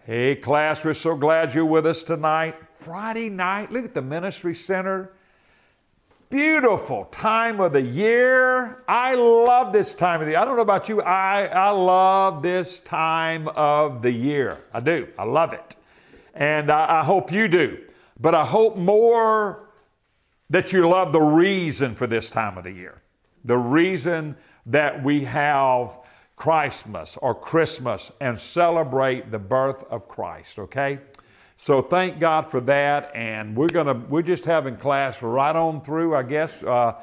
Hey, class, we're so glad you're with us tonight. Friday night, look at the Ministry Center. Beautiful time of the year. I love this time of the year. I don't know about you. I love this time of the year. I do. I love it. And I hope you do. But I hope more that you love the reason for this time of the year. The reason that we have Christmas or Christmas and celebrate the birth of Christ, okay? So thank God for that, and we're just having class right on through, I guess. We're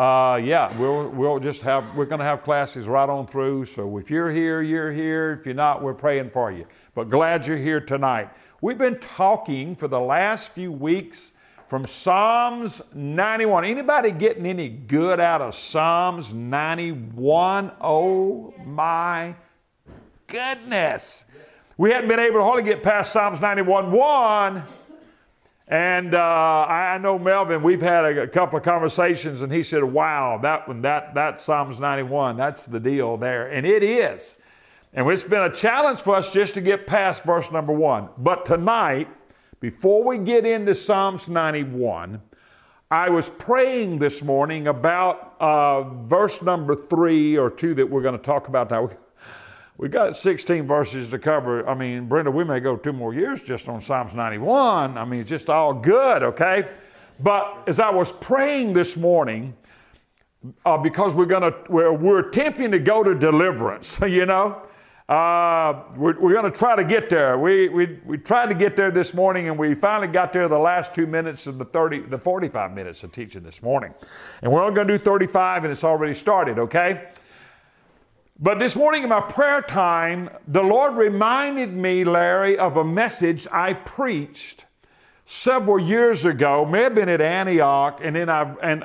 gonna have classes right on through. So if you're here, you're here. If you're not, we're praying for you. But glad you're here tonight. We've been talking for the last few weeks from Psalms 91. Anybody getting any good out of Psalms 91? Oh my goodness. We hadn't been able to hardly get past Psalms 91:1. And I know Melvin, we've had a couple of conversations, and he said, wow, that Psalms 91, that's the deal there. And it is. And it's been a challenge for us just to get past verse number 1. But tonight, before we get into Psalms 91, I was praying this morning about verse number 3 or 2 that we're going to talk about now. We got 16 verses to cover. I mean, Brenda, we may go 2 more years just on Psalms 91. I mean, it's just all good, okay? But as I was praying this morning, because we're attempting to go to deliverance, you know. We're going to try to get there. We tried to get there this morning, and we finally got there the last 2 minutes of the 45 minutes of teaching this morning. And we're only going to do 35, and it's already started, okay? But this morning in my prayer time, the Lord reminded me, Larry, of a message I preached several years ago. May have been at Antioch, and then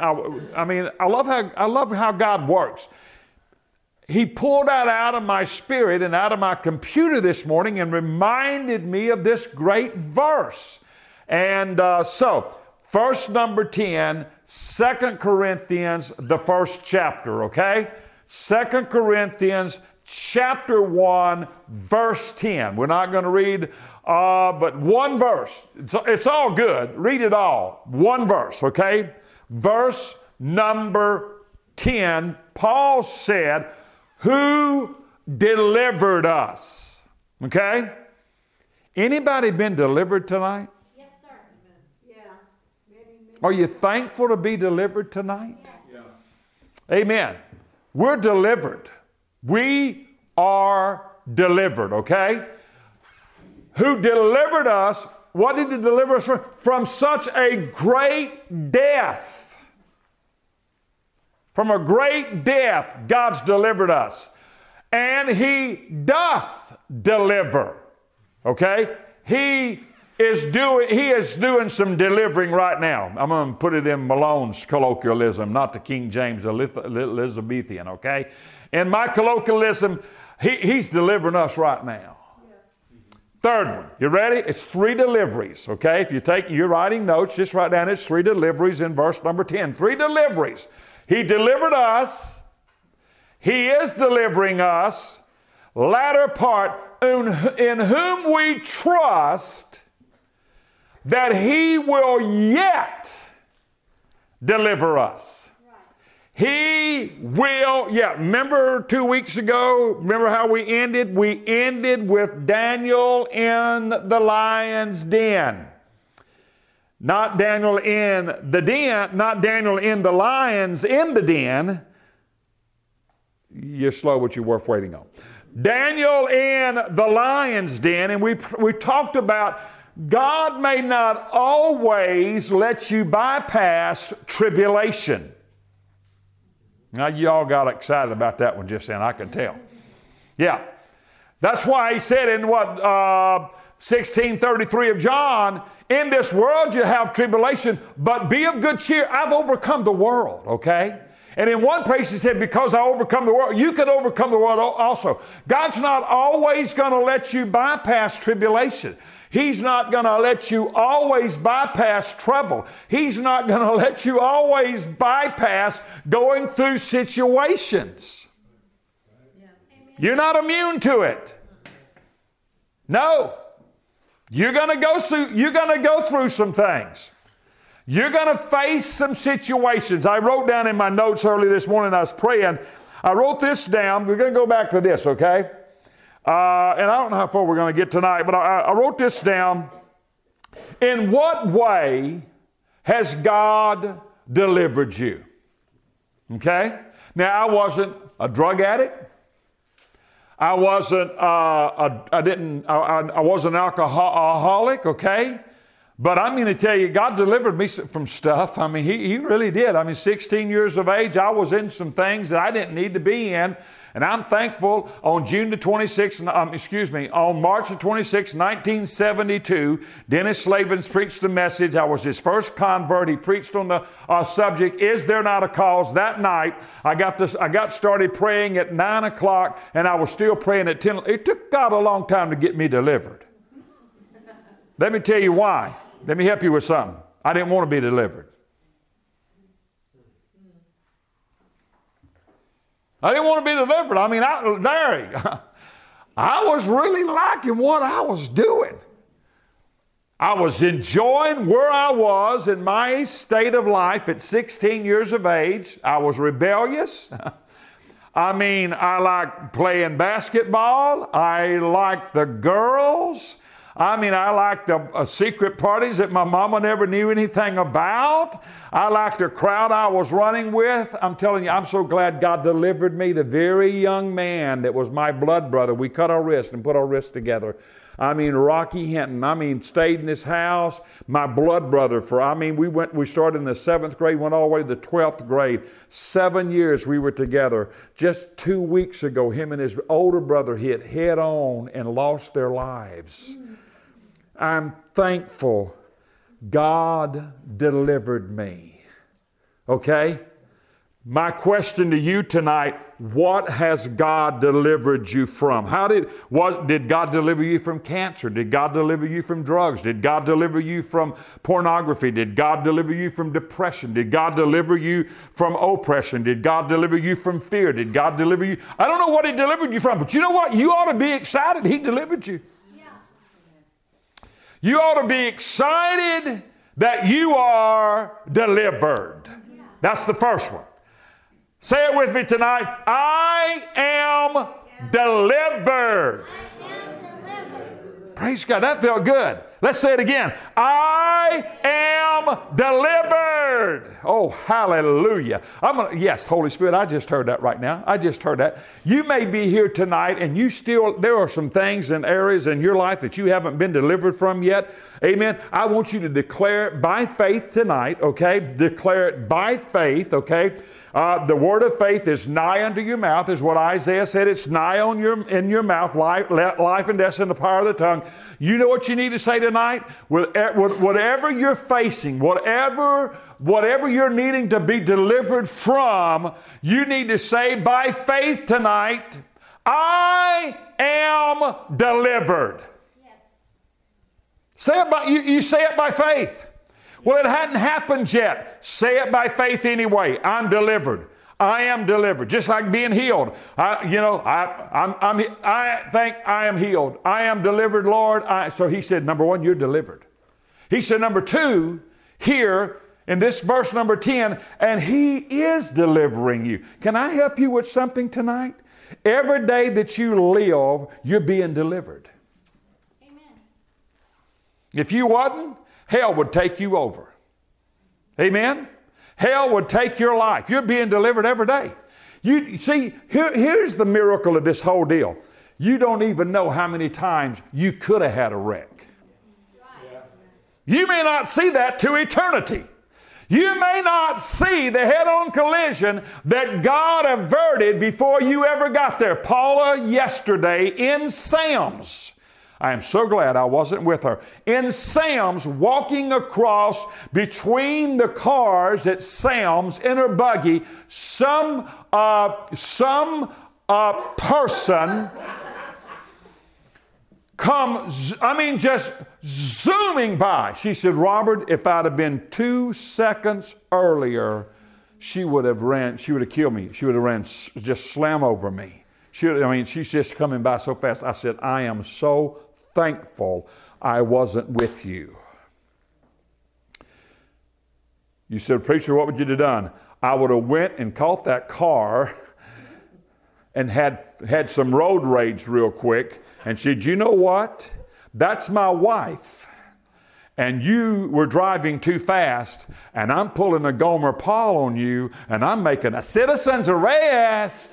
I love how God works. He pulled that out of my spirit and out of my computer this morning and reminded me of this great verse. And so, verse number 10, 2 Corinthians, the first chapter, okay? 2 Corinthians chapter 1, verse 10. We're not going to read but one verse. It's all good. Read it all. One verse, okay? Verse number 10, Paul said, who delivered us? Okay? Anybody been delivered tonight? Yes, sir. Yeah. Maybe. Are you thankful to be delivered tonight? Yes. Yeah. Amen. We're delivered. We are delivered, okay? Who delivered us? What did he deliver us from? From such a great death. From a great death, God's delivered us. And He doth deliver. Okay? He is doing some delivering right now. I'm going to put it in Malone's colloquialism, not the King James Elizabethan, okay? In my colloquialism, He's delivering us right now. Third one, you ready? It's 3 deliveries, okay? If you're writing notes, just write down it's 3 deliveries in verse number 10. 3 deliveries. He delivered us. He is delivering us. Latter part, in whom we trust that He will yet deliver us. Right. He will, remember 2 weeks ago, remember how we ended? We ended with Daniel in the lion's den. Not Daniel in the den, not Daniel in the lions in the den. You're slow, but you're worth waiting on. Daniel in the lion's den, and we talked about God may not always let you bypass tribulation. Now, y'all got excited about that one just then, I can tell. Yeah. That's why he said in 16:33 of John, in this world you have tribulation, but be of good cheer. I've overcome the world, okay? And in one place he said, because I overcome the world, you can overcome the world also. God's not always going to let you bypass tribulation. He's not going to let you always bypass trouble. He's not going to let you always bypass going through situations. Yeah. You're not immune to it. No. You're going to go through some things. You're going to face some situations. I wrote down in my notes early this morning, I was praying. I wrote this down. We're going to go back to this, okay? And I don't know how far we're going to get tonight, but I wrote this down. In what way has God delivered you? Okay? Now, I wasn't a drug addict. I wasn't I wasn't an alcoholic, okay? But I'm going to tell you, God delivered me from stuff. I mean, He really did. I mean, 16 years of age, I was in some things that I didn't need to be in. And I'm thankful on on March the 26th, 1972, Dennis Slavens preached the message. I was his first convert. He preached on the subject, Is There Not a Cause? That night, I got started praying at 9 o'clock, and I was still praying at 10. It took God a long time to get me delivered. Let me tell you why. Let me help you with something. I didn't want to be delivered. I didn't want to be delivered. I mean, I was really liking what I was doing. I was enjoying where I was in my state of life at 16 years of age. I was rebellious. I mean, I liked playing basketball. I liked the girls. I mean, I liked the secret parties that my mama never knew anything about. I liked the crowd I was running with. I'm telling you, I'm so glad God delivered me. The very young man that was my blood brother, we cut our wrists and put our wrists together. I mean, Rocky Hinton. Stayed in his house. My blood brother we started in the 7th grade, went all the way to the 12th grade. 7 years we were together. Just 2 weeks ago, him and his older brother hit head on and lost their lives. I'm thankful God delivered me. Okay? My question to you tonight, what has God delivered you from? Did God deliver you from cancer? Did God deliver you from drugs? Did God deliver you from pornography? Did God deliver you from depression? Did God deliver you from oppression? Did God deliver you from fear? Did God deliver you? I don't know what He delivered you from, but you know what? You ought to be excited He delivered you. You ought to be excited that you are delivered. That's the first one. Say it with me tonight. I am delivered. Praise God. That felt good. Let's say it again. I am delivered. Oh, hallelujah. Yes, Holy Spirit, I just heard that right now. I just heard that. You may be here tonight and there are some things and areas in your life that you haven't been delivered from yet. Amen. I want you to declare it by faith tonight, okay? Declare it by faith, okay? The word of faith is nigh unto your mouth, is what Isaiah said. It's nigh in your mouth, life and death in the power of the tongue. You know what you need to say tonight? Whatever you're facing, whatever you're needing to be delivered from, you need to say by faith tonight, I am delivered. Yes. You say it by faith. Well, it hadn't happened yet. Say it by faith anyway. I'm delivered. I am delivered. Just like being healed. I think I am healed. I am delivered, Lord. So He said, number one, you're delivered. He said, number two, here in this verse number 10, and He is delivering you. Can I help you with something tonight? Every day that you live, you're being delivered. Amen. If you wasn't, hell would take you over. Amen? Hell would take your life. You're being delivered every day. You see, here's the miracle of this whole deal. You don't even know how many times you could have had a wreck. You may not see that to eternity. You may not see the head-on collision that God averted before you ever got there. Paula, yesterday in Sam's, I am so glad I wasn't with her. In Sam's, walking across between the cars at Sam's in her buggy, some person just zooming by. She said, Robert, if I'd have been 2 seconds earlier, she would have killed me. She would have ran, just slam over me. She's just coming by so fast. I said, I am so thankful I wasn't with you. You said, preacher, what would you have done? I would have went and caught that car and had some road rage real quick and said, you know what? That's my wife. And you were driving too fast, and I'm pulling a Gomer Pyle on you, and I'm making a citizen's arrest.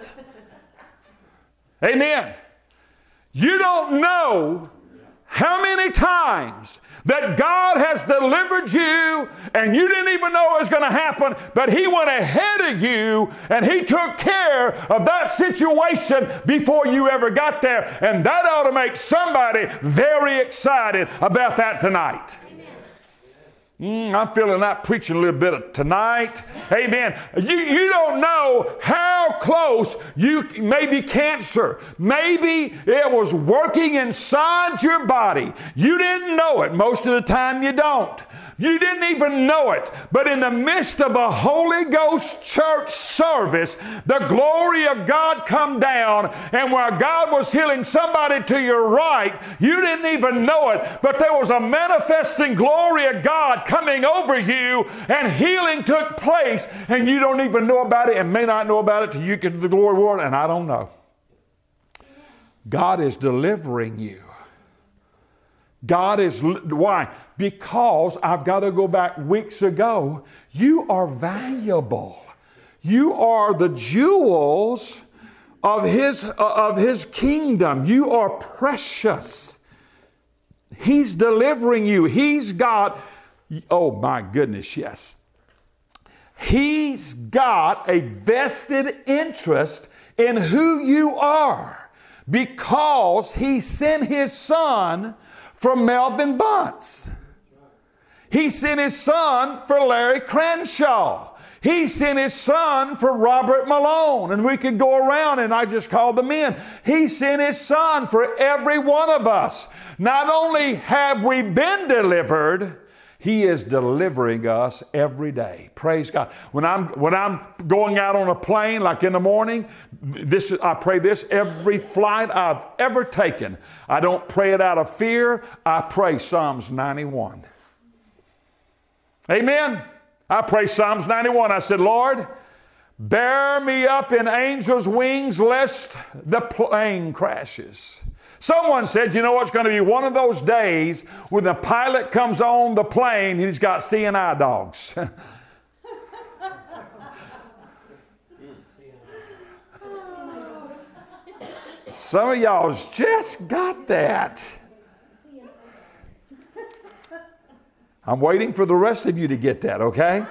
Amen. You don't know how many times that God has delivered you and you didn't even know it was going to happen, but He went ahead of you and He took care of that situation before you ever got there. And that ought to make somebody very excited about that tonight. I'm feeling that preaching a little bit tonight. Amen. You don't know how close maybe cancer. Maybe it was working inside your body. You didn't know it. Most of the time you don't. You didn't even know it. But in the midst of a Holy Ghost church service, the glory of God come down, and while God was healing somebody to your right, you didn't even know it, but there was a manifesting glory of God coming over you, and healing took place, and you don't even know about it and may not know about it till you get to the glory world, and I don't know. God is delivering you. Why? Because I've got to go back weeks ago. You are valuable. You are the jewels of His kingdom. You are precious. He's delivering you. He's got, oh my goodness, yes. He's got a vested interest in who you are because He sent His Son for Melvin Bunce. He sent His Son for Larry Crenshaw. He sent His Son for Robert Malone. And we could go around and I just called them in. He sent His Son for every one of us. Not only have we been delivered, He is delivering us every day. Praise God. When I'm going out on a plane, like in the morning, I pray this every flight I've ever taken. I don't pray it out of fear. I pray Psalms 91. Amen. I pray Psalms 91. I said, Lord, bear me up in angels' wings lest the plane crashes. Someone said, you know what's going to be one of those days when the pilot comes on the plane and he's got CNI dogs. Some of y'all's just got that. I'm waiting for the rest of you to get that, okay?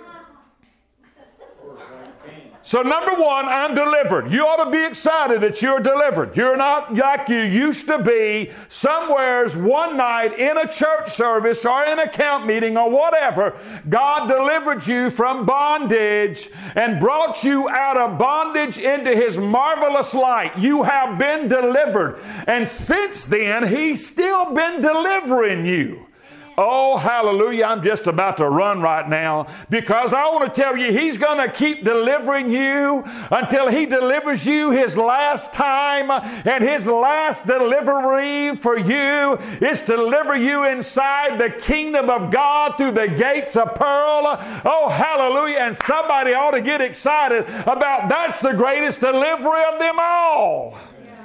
So number one, I'm delivered. You ought to be excited that you're delivered. You're not like you used to be somewheres one night in a church service or in a camp meeting or whatever. God delivered you from bondage and brought you out of bondage into His marvelous light. You have been delivered. And since then, He's still been delivering you. Oh, hallelujah. I'm just about to run right now because I want to tell you He's going to keep delivering you until He delivers you His last time. And His last delivery for you is to deliver you inside the kingdom of God through the gates of pearl. Oh, hallelujah. And somebody ought to get excited about that's the greatest delivery of them all.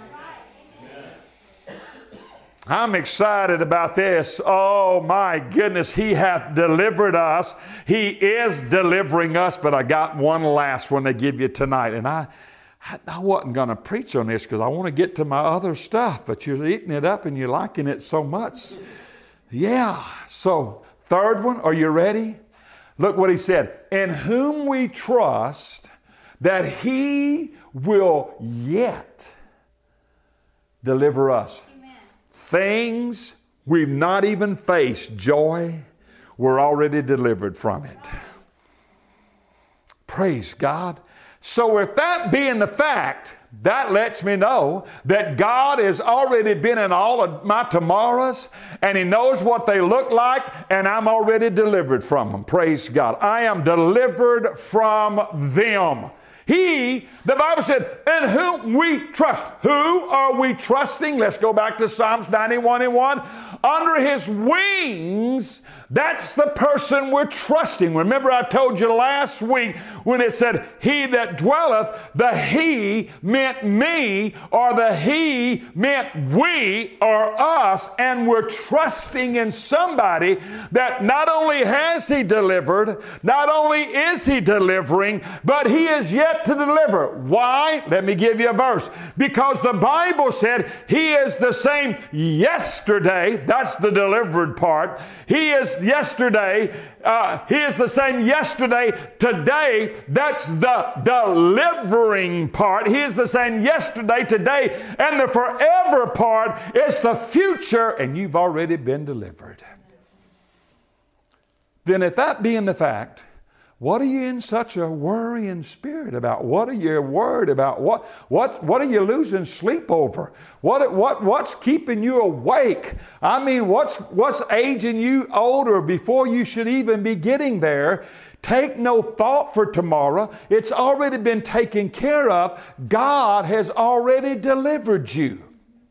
I'm excited about this. Oh my goodness, He hath delivered us. He is delivering us, but I got one last one to give you tonight. And I wasn't going to preach on this because I want to get to my other stuff, but you're eating it up and you're liking it so much. Yeah. So, third one, are you ready? Look what He said. In whom we trust that He will yet deliver us. Things we've not even faced, joy, we're already delivered from it. Praise God. So if that being the fact, that lets me know that God has already been in all of my tomorrows and He knows what they look like and I'm already delivered from them. Praise God. I am delivered from them. He, the Bible said, in whom we trust. Who are we trusting? Let's go back to Psalms 91:1. Under His wings, that's the person we're trusting. Remember I told you last week when it said, He that dwelleth, the He meant me, or the He meant we or us, and we're trusting in somebody that not only has He delivered, not only is He delivering, but He is yet to deliver. Why? Let me give you a verse. Because the Bible said He is the same yesterday. That's the delivered part. He is yesterday. He is the same yesterday, today. That's the delivering part. He is the same yesterday, today, and the forever part is the future, and you've already been delivered. Then if that being the fact, what are you in such a worrying spirit about? What are you worried about? What are you losing sleep over? What's keeping you awake? I mean, what's aging you older before you should even be getting there? Take no thought for tomorrow. It's already been taken care of. God has already delivered you.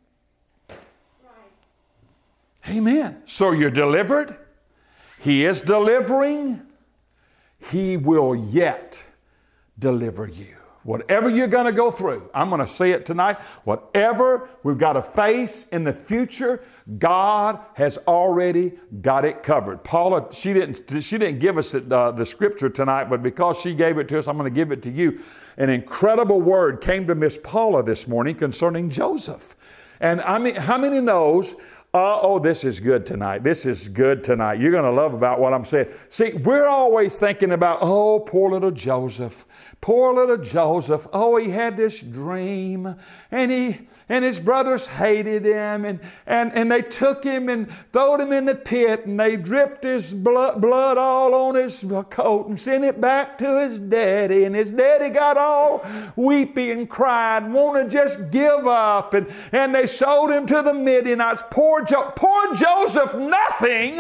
Amen. So you're delivered. He is delivering. He will yet deliver you. Whatever you're going to go through, I'm going to say it tonight, whatever we've got to face in the future, God has already got it covered. Paula, she didn't give us the scripture tonight, but because she gave it to us, I'm going to give it to you. An incredible word came to Miss Paula this morning concerning Joseph. And I mean, how many knows, this is good tonight. This is good tonight. You're going to love about what I'm saying. See, we're always thinking about, poor little Joseph. Poor little Joseph. Oh, he had this dream, and his brothers hated him, and they took him and throwed him in the pit, and they dripped his blood all on his coat and sent it back to his daddy, and his daddy got all weepy and cried, wanted to just give up, and they sold him to the Midianites. Poor Joseph, nothing.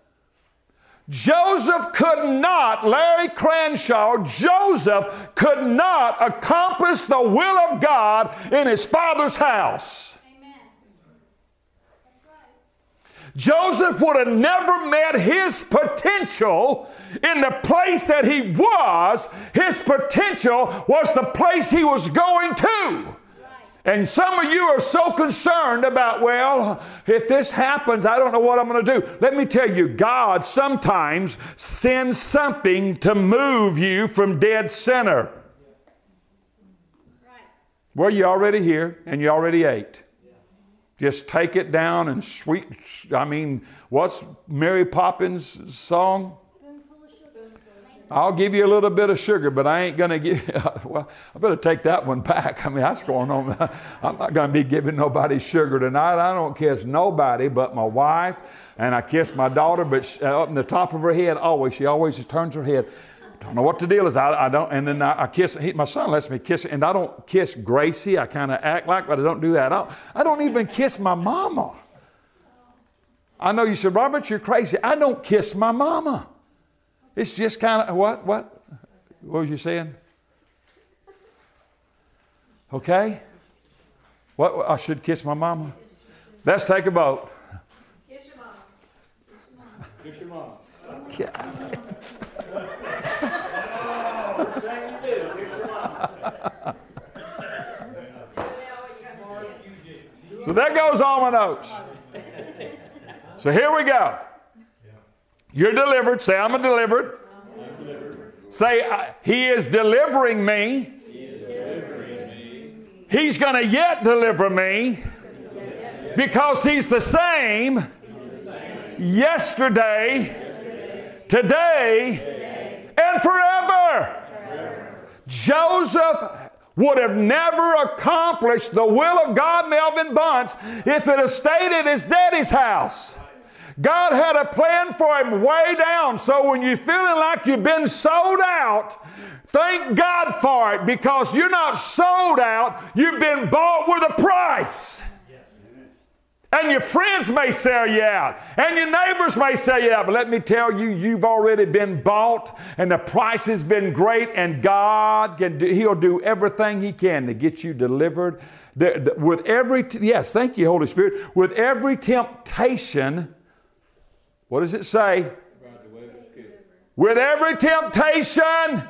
Joseph could not, Larry Cranshaw, Joseph could not accomplish the will of God in his father's house. Amen. That's right. Joseph would have never met his potential in the place that he was. His potential was the place he was going to. And some of you are so concerned about, if this happens, I don't know what I'm going to do. Let me tell you, God sometimes sends something to move you from dead center. Right. Well, you're already here and you already ate. Just take it down and what's Mary Poppins' song? I'll give you a little bit of sugar, but I ain't going to give... Well, I better take that one back. I mean, that's going on. I'm not going to be giving nobody sugar tonight. I don't kiss nobody but my wife, and I kiss my daughter, but up in the top of her head, she always just turns her head. Don't know what the deal is. I don't, and then I kiss. My son lets me kiss her, and I don't kiss Gracie. I kind of act like, but I don't do that. I don't even kiss my mama. I know you said, Robert, you're crazy. I don't kiss my mama. It's just kind of, what was you saying? Okay. What, I should kiss my mama? Let's take a vote. Kiss your mama. Kiss your mama. So that goes on my notes. So here we go. You're delivered. Say, I'm delivered. Say, He is delivering me. He's going to yet deliver me because He's the same yesterday, today, and forever. Joseph would have never accomplished the will of God, Melvin Bunce, if it had stayed at his daddy's house. God had a plan for him way down. So when you're feeling like you've been sold out, thank God for it, because you're not sold out. You've been bought with a price. And your friends may sell you out. And your neighbors may sell you out. But let me tell you, you've already been bought. And the price has been great. And God, He'll do everything He can to get you delivered. With every, yes, thank you, Holy Spirit. With every temptation, what does it say? With every temptation,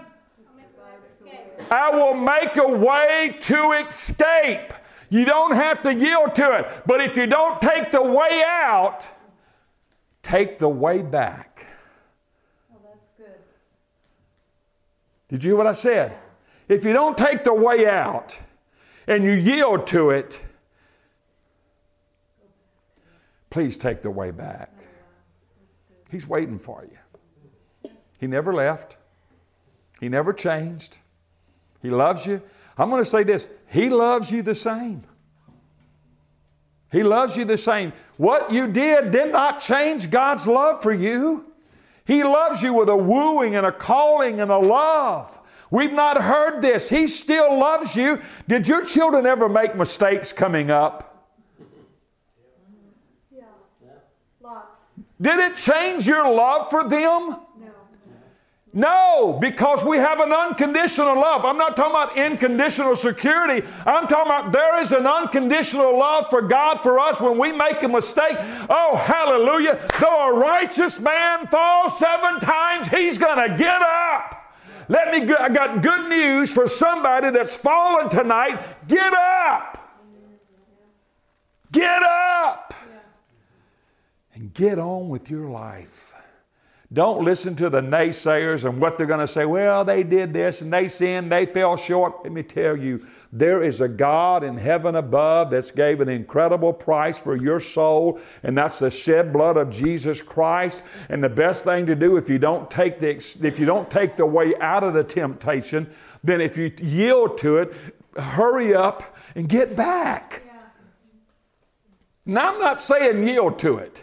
I will make a way to escape. You don't have to yield to it. But if you don't take the way out, take the way back. Oh, that's good. Did you hear what I said? If you don't take the way out and you yield to it, please take the way back. He's waiting for you. He never left. He never changed. He loves you. I'm going to say this. He loves you the same. He loves you the same. What you did not change God's love for you. He loves you with a wooing and a calling and a love. We've not heard this. He still loves you. Did your children ever make mistakes coming up? Yeah. Lots. Did it change your love for them? No. No, because we have an unconditional love. I'm not talking about unconditional security. I'm talking about there is an unconditional love for God for us when we make a mistake. Oh, hallelujah. Though a righteous man falls 7 times, he's going to get up. I got good news for somebody that's fallen tonight. Get up. Get up. And get on with your life. Don't listen to the naysayers and what they're going to say. Well, they did this and they sinned, they fell short. Let me tell you, there is a God in heaven above that's gave an incredible price for your soul, and that's the shed blood of Jesus Christ. And the best thing to do if you don't take the way out of the temptation, then if you yield to it, hurry up and get back. Yeah. Now, I'm not saying yield to it.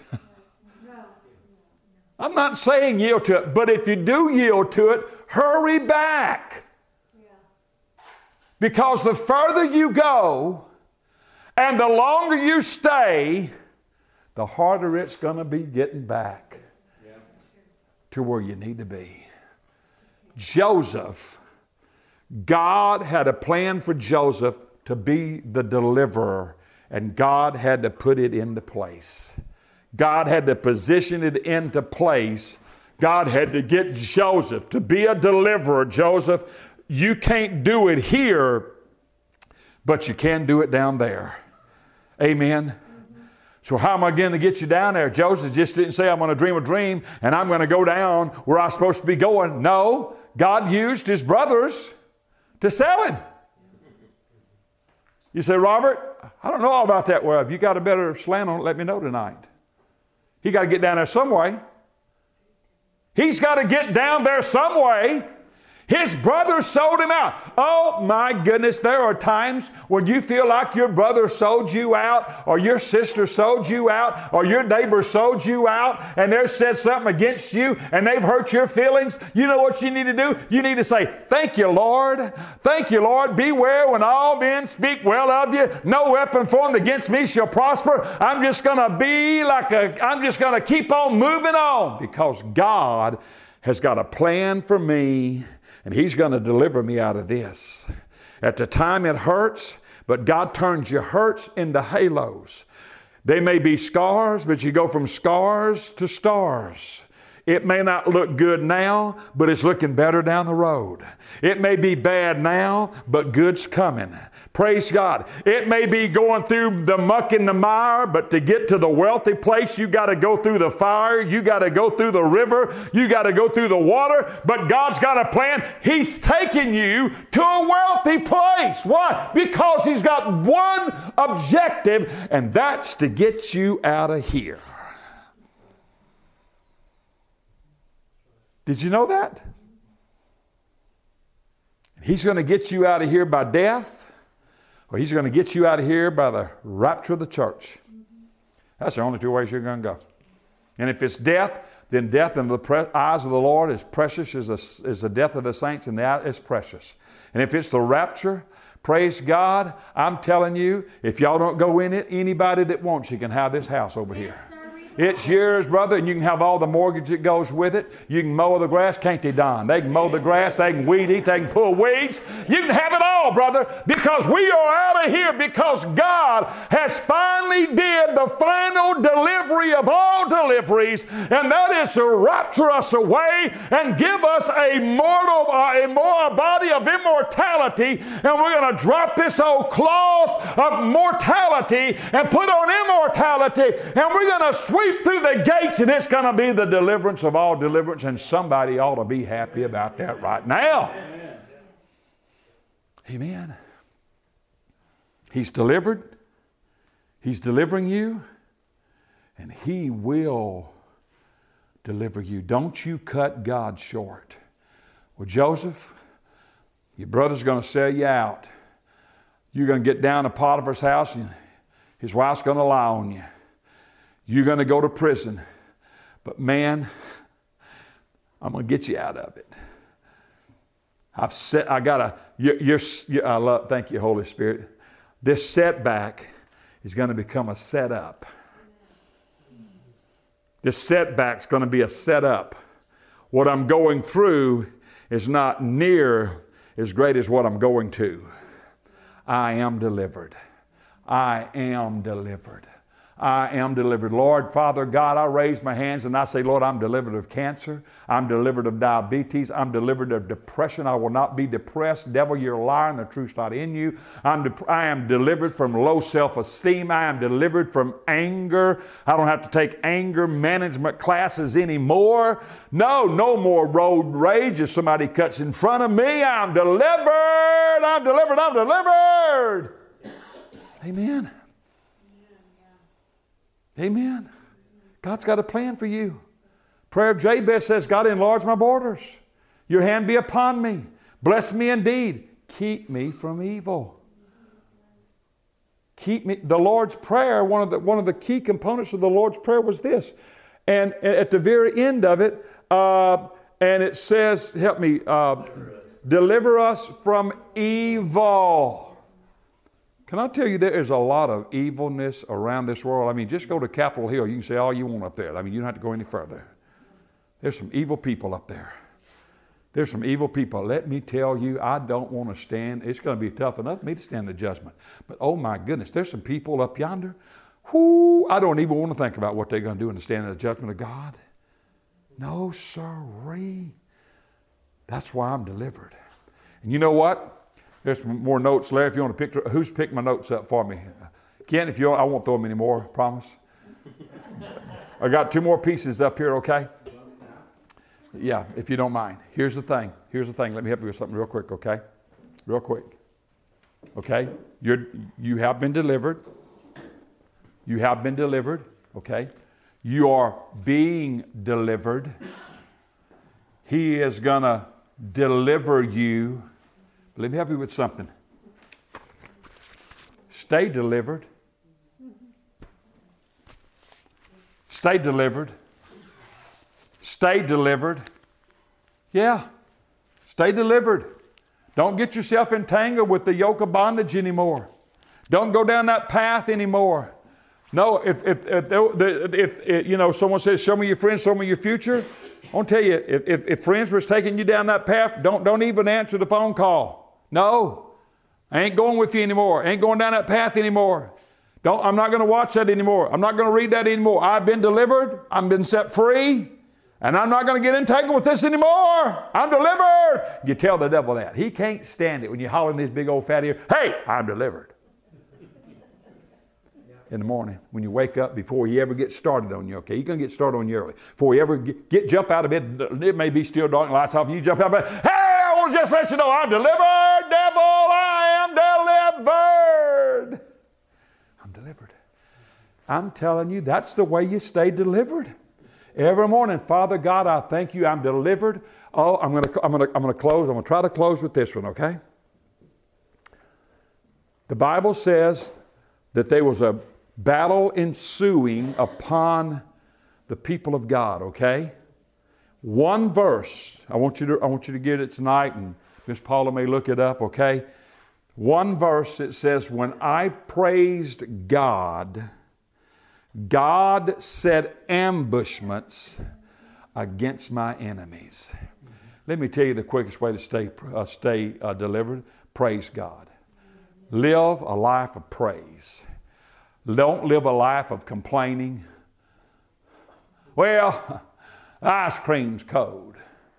I'm not saying yield to it, but if you do yield to it, hurry back. Yeah. Because the further you go and the longer you stay, the harder it's going to be getting back to where you need to be. Joseph, God had a plan for Joseph to be the deliverer, and God had to put it into place. God had to position it into place. God had to get Joseph to be a deliverer. Joseph, you can't do it here, but you can do it down there. Amen. So how am I going to get you down there? Joseph just didn't say, I'm going to dream a dream and I'm going to go down where I'm supposed to be going. No, God used his brothers to sell him. You say, Robert, I don't know all about that. Well, if you got a better slant on it, let me know tonight. He got to get down there some way. He's got to get down there some way. His brother sold him out. Oh my goodness, there are times when you feel like your brother sold you out, or your sister sold you out, or your neighbor sold you out, and they've said something against you, and they've hurt your feelings. You know what you need to do? You need to say, thank you, Lord. Thank you, Lord. Beware when all men speak well of you. No weapon formed against me shall prosper. I'm just going to keep on moving on, because God has got a plan for me. And he's going to deliver me out of this. At the time it hurts, but God turns your hurts into halos. They may be scars, but you go from scars to stars. It may not look good now, but it's looking better down the road. It may be bad now, but good's coming. Praise God. It may be going through the muck and the mire, but to get to the wealthy place, you got to go through the fire. You got to go through the river. You got to go through the water. But God's got a plan. He's taking you to a wealthy place. Why? Because He's got one objective, and that's to get you out of here. Did you know that? He's going to get you out of here by death, or He's going to get you out of here by the rapture of the church. That's the only 2 ways you're going to go. And if it's death, then death in the eyes of the Lord is precious as the death of the saints, and that is precious. And if it's the rapture, Praise God. I'm telling you, if y'all don't go in it, anybody that wants you can have this house over here. It's yours, brother, and you can have all the mortgage that goes with it. You can mow the grass, can't they, Don? They can mow the grass, they can weed eat, they can pull weeds. You can have it all, brother, because we are out of here because God has finally did the final delivery of all deliveries, and that is to rapture us away and give us a body of immortality, and we're going to drop this old cloth of mortality and put on immortality, and we're going to sweep through the gates, and it's going to be the deliverance of all deliverance, and somebody ought to be happy about that right now. Amen. Amen. He's delivered. He's delivering you, and He will deliver you. Don't you cut God short. Well, Joseph, your brother's going to sell you out. You're going to get down to Potiphar's house, and his wife's going to lie on you. You're going to go to prison. But man, I'm going to get you out of it. Thank you, Holy Spirit. This setback is going to become a setup. This setback's going to be a setup. What I'm going through is not near as great as what I'm going to. I am delivered. I am delivered. I am delivered. Lord, Father God, I raise my hands and I say, Lord, I'm delivered of cancer. I'm delivered of diabetes. I'm delivered of depression. I will not be depressed. Devil, you're a liar and the truth's not in you. I am delivered from low self-esteem. I am delivered from anger. I don't have to take anger management classes anymore. No more road rage. If somebody cuts in front of me, I'm delivered. I'm delivered. I'm delivered. Amen. Amen. God's got a plan for you. Prayer of Jabez says, God, enlarge my borders. Your hand be upon me. Bless me indeed. Keep me from evil. Keep me. The Lord's Prayer, one of the key components of the Lord's Prayer was this. And at the very end of it, and it says, help me, deliver us from evil. Can I tell you, there is a lot of evilness around this world. I mean, just go to Capitol Hill. You can say all you want up there. I mean, you don't have to go any further. There's some evil people up there. There's some evil people. Let me tell you, I don't want to stand. It's going to be tough enough for me to stand the judgment. But oh my goodness, there's some people up yonder. Whoo, I don't even want to think about what they're going to do in the stand of the judgment of God. No, sirree. That's why I'm delivered. And you know what? There's some more notes, Larry, if you want to pick. Who's picked my notes up for me? Ken, if you want, I won't throw them anymore, promise. I got 2 more pieces up here, okay? Yeah, if you don't mind. Here's the thing. Let me help you with something real quick, okay? Real quick. Okay? You have been delivered. You have been delivered, okay? You are being delivered. He is going to deliver you. Let me help you with something. Stay delivered. Stay delivered. Stay delivered. Yeah. Stay delivered. Don't get yourself entangled with the yoke of bondage anymore. Don't go down that path anymore. No, if someone says, show me your friends, show me your future. I want to tell you, if friends was taking you down that path, don't even answer the phone call. No, I ain't going with you anymore. I ain't going down that path anymore. I'm not going to watch that anymore. I'm not going to read that anymore. I've been delivered. I've been set free. And I'm not going to get entangled with this anymore. I'm delivered. You tell the devil that. He can't stand it when you holler in this big old fat ear, hey, I'm delivered. In the morning when you wake up before he ever gets started on you, okay? He's going to get started on you early. Before you ever jump out of bed, it may be still dark and lights off, and you jump out of bed, hey, I want to just let you know I'm delivered, devil, I am delivered. I'm delivered. I'm telling you, that's the way you stay delivered. Every morning, Father God, I thank you, I'm delivered. Oh, I'm going to close. I'm going to try to close with this one, okay? The Bible says that there was a battle ensuing upon the people of God, okay? One verse. I want you to get it tonight, and Miss Paula may look it up, okay? one verse that says, when I praised God, God set ambushments against my enemies. Let me tell you the quickest way to stay delivered. Praise God. Live a life of praise. Don't live a life of complaining. Well, ice cream's cold.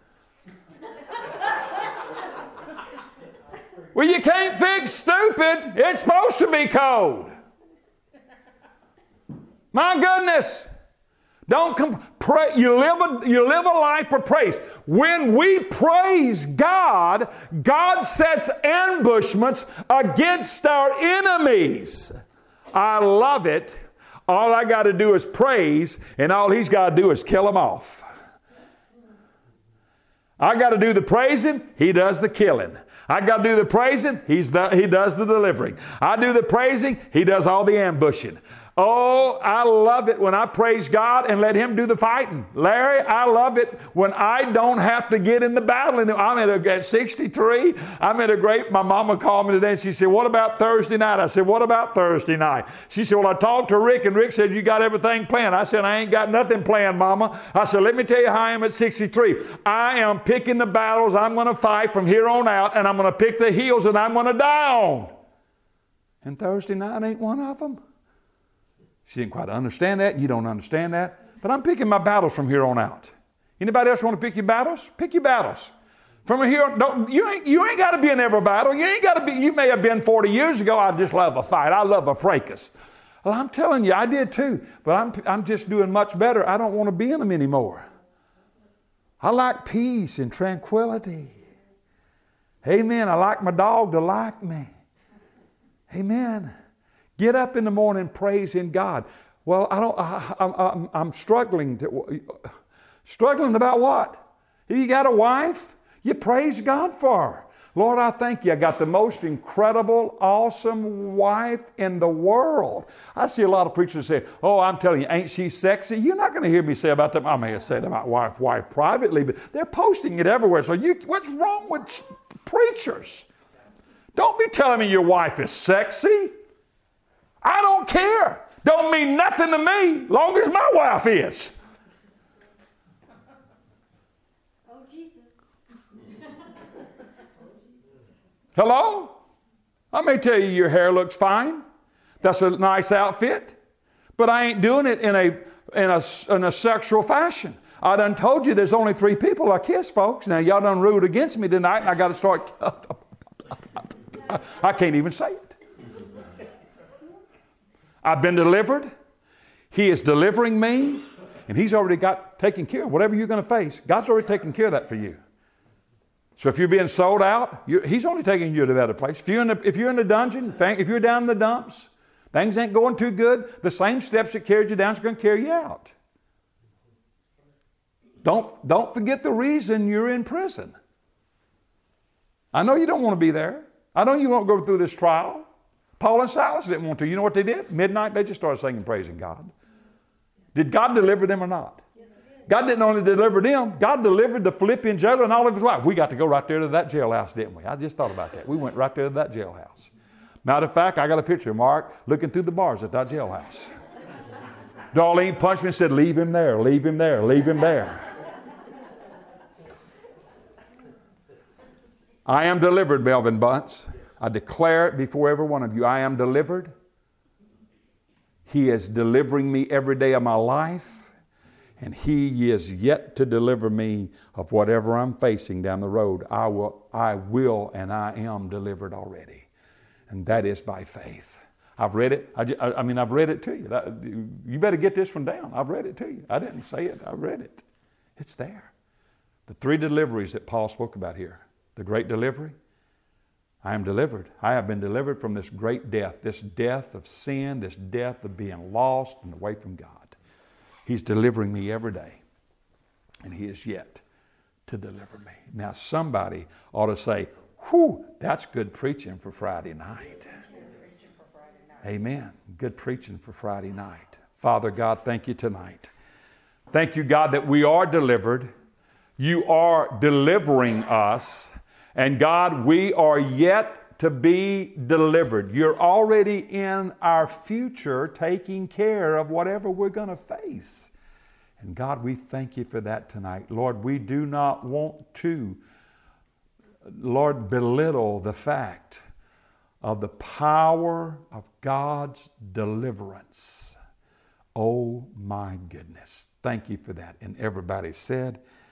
Well, you can't fix stupid. It's supposed to be cold. My goodness. Don't pray. You live a life of praise. When we praise God, God sets ambushments against our enemies. I love it. All I got to do is praise, and all He's got to do is kill them off. I got to do the praising, He does the killing. I got to do the praising, He does the delivering. I do the praising, He does all the ambushing. Oh, I love it when I praise God and let Him do the fighting. Larry, I love it when I don't have to get in the battle. I'm at 63. My mama called me today and she said, what about Thursday night? I said, what about Thursday night? She said, well, I talked to Rick and Rick said, you got everything planned. I said, I ain't got nothing planned, Mama. I said, let me tell you how I am at 63. I am picking the battles I'm going to fight from here on out, and I'm going to pick the hills that I'm going to die on. And Thursday night ain't one of them. She didn't quite understand that. You don't understand that. But I'm picking my battles from here on out. Anybody else want to pick your battles? Pick your battles. From here on, you ain't got to be in every battle. You ain't got to be. You may have been 40 years ago. I just love a fight. I love a fracas. Well, I'm telling you, I did too. But I'm just doing much better. I don't want to be in them anymore. I like peace and tranquility. Amen. I like my dog to like me. Amen. Get up in the morning praising God. Well, I'm struggling. Struggling about what? If you got a wife, you praise God for her. Lord, I thank you. I got the most incredible, awesome wife in the world. I see a lot of preachers say, oh, I'm telling you, ain't she sexy? You're not going to hear me say about them. I may have said about wife privately, but they're posting it everywhere. So what's wrong with preachers? Don't be telling me your wife is sexy. I don't care. Don't mean nothing to me, long as my wife is. Oh, Jesus. Hello? I may tell you your hair looks fine. That's a nice outfit. But I ain't doing it in a sexual fashion. I done told you there's only 3 people I kiss, folks. Now, y'all done ruled against me tonight, and I got to start. I can't even say it. I've been delivered. He is delivering me. And He's already got taken care of. Whatever you're going to face, God's already taken care of that for you. So if you're being sold out, He's only taking you to a better place. If you're in the dungeon, if you're down in the dumps, things ain't going too good, the same steps that carried you down is going to carry you out. Don't forget the reason you're in prison. I know you don't want to be there. I know you won't go through this trial. Paul and Silas didn't want to. You know what they did? Midnight, they just started singing, praising God. Did God deliver them or not? Yes, God didn't only deliver them, God delivered the Philippian jailer and all of his wives. We got to go right there to that jailhouse, didn't we? I just thought about that. We went right there to that jailhouse. Matter of fact, I got a picture of Mark looking through the bars at that jailhouse. Darlene punched me and said, leave him there, leave him there, leave him there. I am delivered, Melvin Bunce. I declare it before every one of you. I am delivered. He is delivering me every day of my life. And He is yet to deliver me of whatever I'm facing down the road. I will and I am delivered already. And that is by faith. I've read it. I've read it to you. You better get this one down. I've read it to you. I didn't say it. I read it. It's there. The 3 deliveries that Paul spoke about here. The great delivery. I am delivered. I have been delivered from this great death, this death of sin, this death of being lost and away from God. He's delivering me every day, and He is yet to deliver me. Now, somebody ought to say, whew, that's good preaching for Friday night. Amen. Good preaching for Friday night. Father God, thank You tonight. Thank You, God, that we are delivered. You are delivering us. And God, we are yet to be delivered. You're already in our future taking care of whatever we're going to face. And God, we thank you for that tonight. Lord, we do not want to, Lord, belittle the fact of the power of God's deliverance. Oh my goodness. Thank you for that. And everybody said,